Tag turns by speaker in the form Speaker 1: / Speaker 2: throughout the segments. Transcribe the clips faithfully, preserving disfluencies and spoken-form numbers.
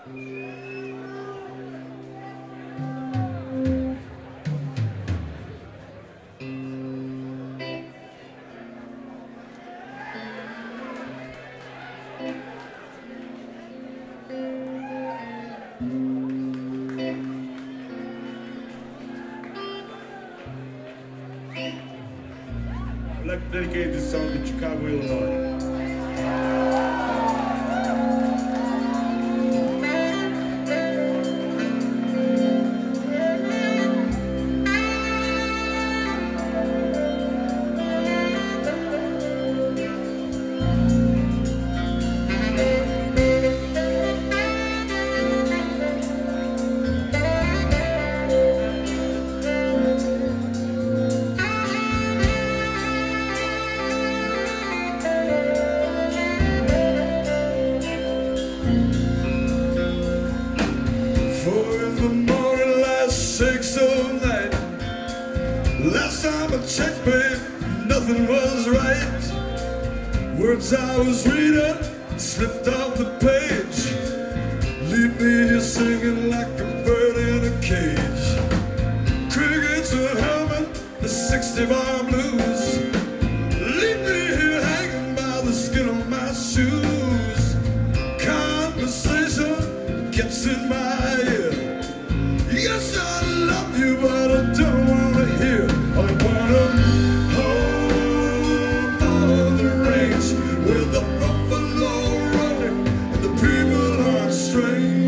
Speaker 1: I'd like to dedicate this song to Chicago, Illinois. Four in the morning, last six of night. Last time I checked, babe, nothing was right. Words I was reading slipped off the page. Leave me here singing like a bird in a cage. Crickets are humming the sixty bar blues. Leave me here hanging by the skin of my shoes. Conversation gets in my ear. Yes, I love you, but I don't wanna hear. I wanna hold on the range where the buffalo running and the people aren't strange.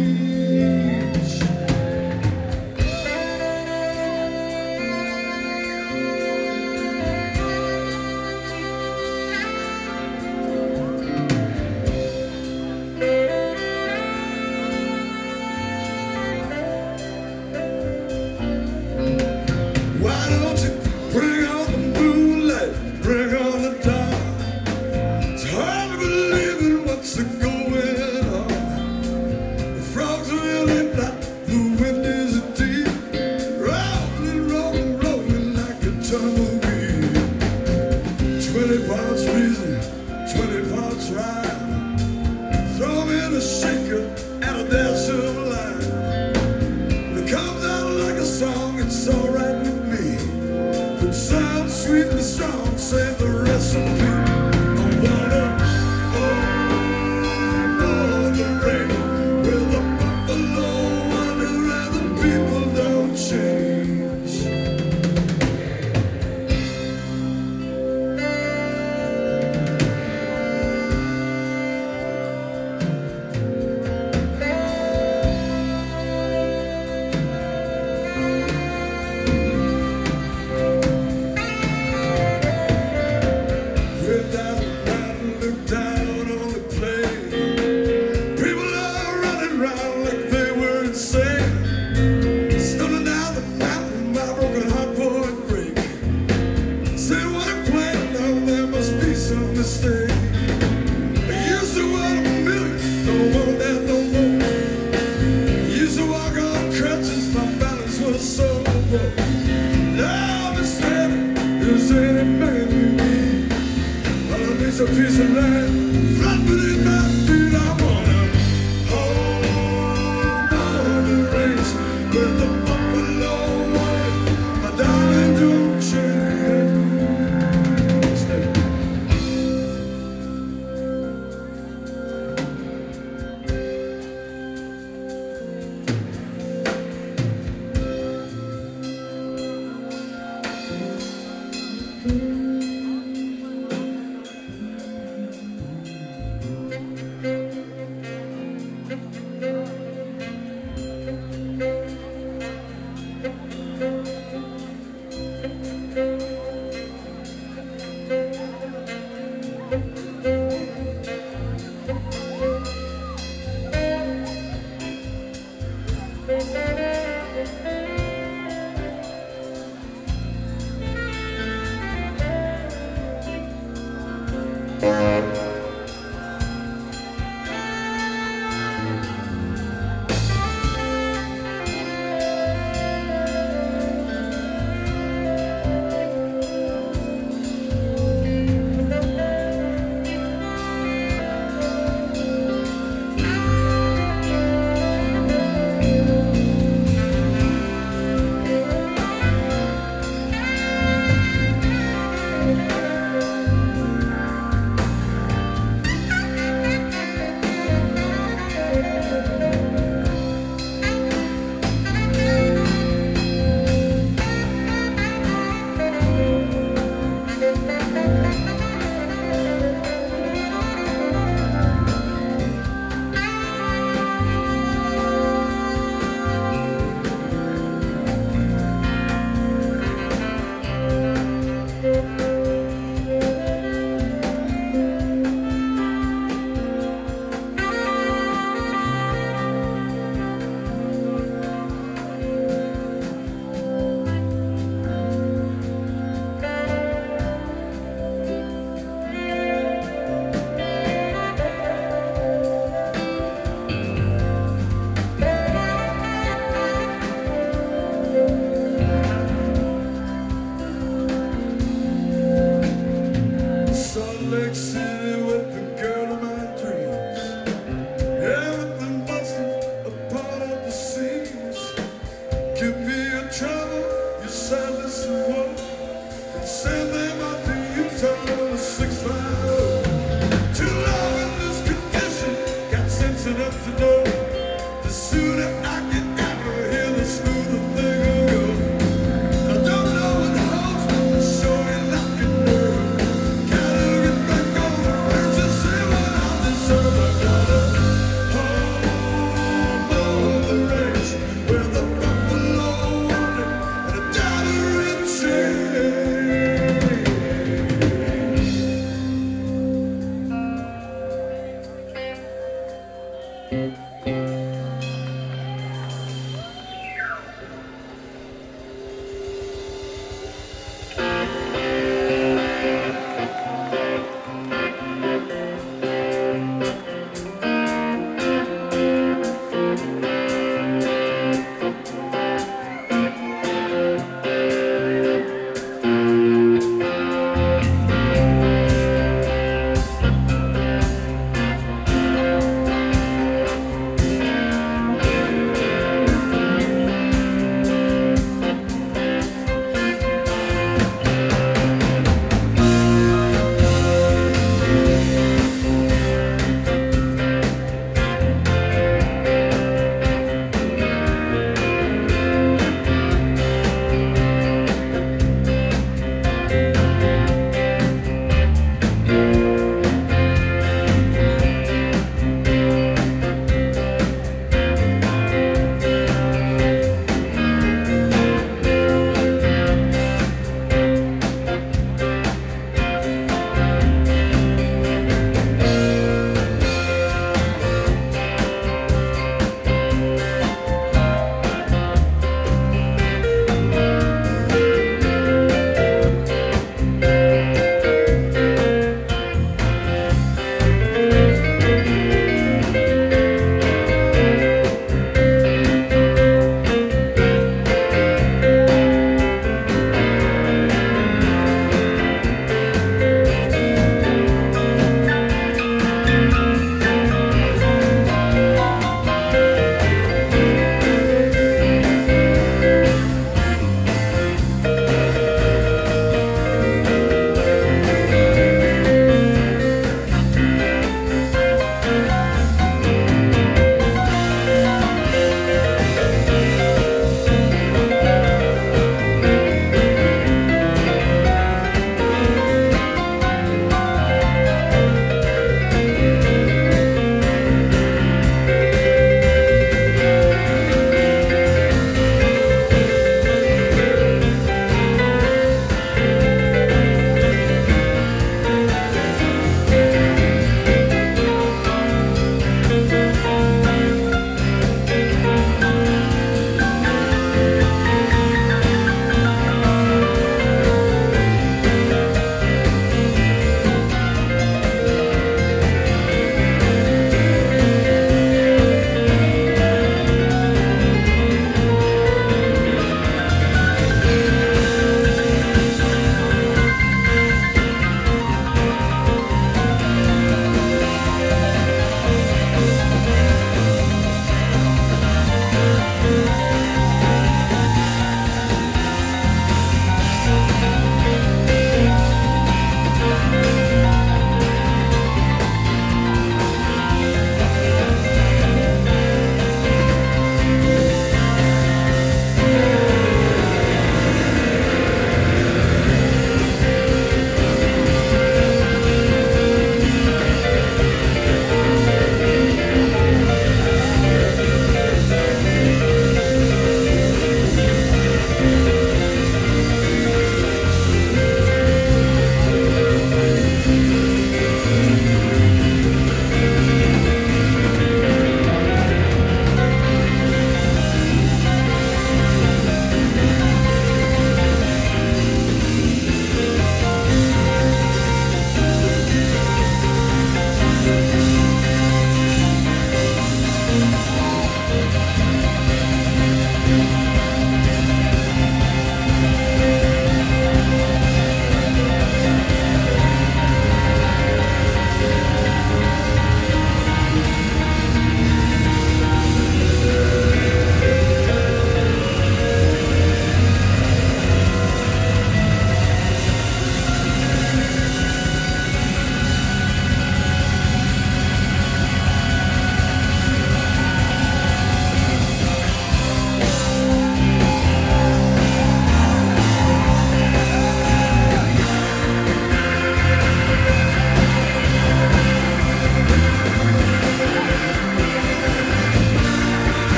Speaker 1: Why don't you bring on the moonlight, bring on the dawn? It's hard to believe in what's going on. The frogs are really black, the wind is deep, rolling, rolling, rolling like a tumbleweed. Twenty parts reason, twenty parts rhyme. Throw me in a shaker and a dash of lime. It comes out like a song, it's alright with me. If it sounds sweet and strong, save the recipe. I wanna hold on the rain where the buffalo wander and the people don't change. Way down the mountain, look down on the plain. People are running around like they were insane. Stumbling down the mountain, my broken heart for a break. Say what a plan, now there must be some mistake. I used to want a million, don't want that no more. I used to walk on crutches, my balance was so low. Now I'm steady, is any man you need. All I need's a piece of land, flat beneath my feet. I wanna hold on the range where the buffalo wander. My darling, don't change. close enough to know, the sooner I get out of here, the smoother thing will go. I don't know what holds, but sure enough you know. Gotta get back on the road to see what I deserve. I gotta home on the range where the buffalo wander and a dollar in change.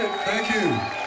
Speaker 1: Thank you.